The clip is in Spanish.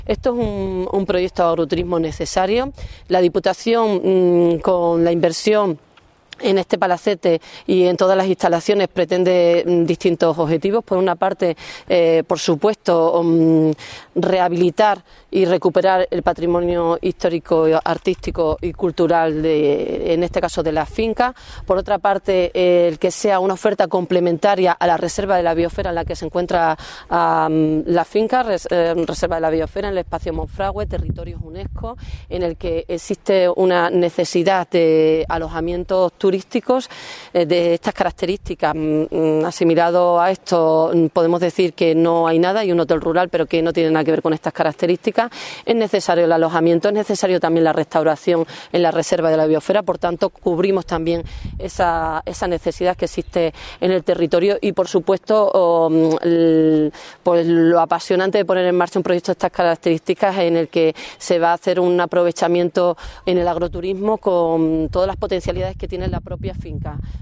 Esto es un proyecto de agroturismo necesario. La Diputación, con la inversión en este palacete y en todas las instalaciones, pretende distintos objetivos. Por una parte, por supuesto, rehabilitar y recuperar el patrimonio histórico, artístico y cultural, en este caso de las fincas. Por otra parte, el que sea una oferta complementaria a la Reserva de la Biosfera en la que se encuentra la finca, Reserva de la Biosfera en el espacio Monfragüe, territorios UNESCO, en el que existe una necesidad de alojamientos turísticos de estas características. Asimilado a esto, podemos decir que no hay nada, hay un hotel rural, pero que no tiene nada que ver con estas características. Es necesario el alojamiento, es necesario también la restauración en la Reserva de la Biosfera, por tanto cubrimos también esa necesidad que existe en el territorio y, por supuesto, pues lo apasionante de poner en marcha un proyecto de estas características, en el que se va a hacer un aprovechamiento en el agroturismo con todas las potencialidades que tiene la propia finca.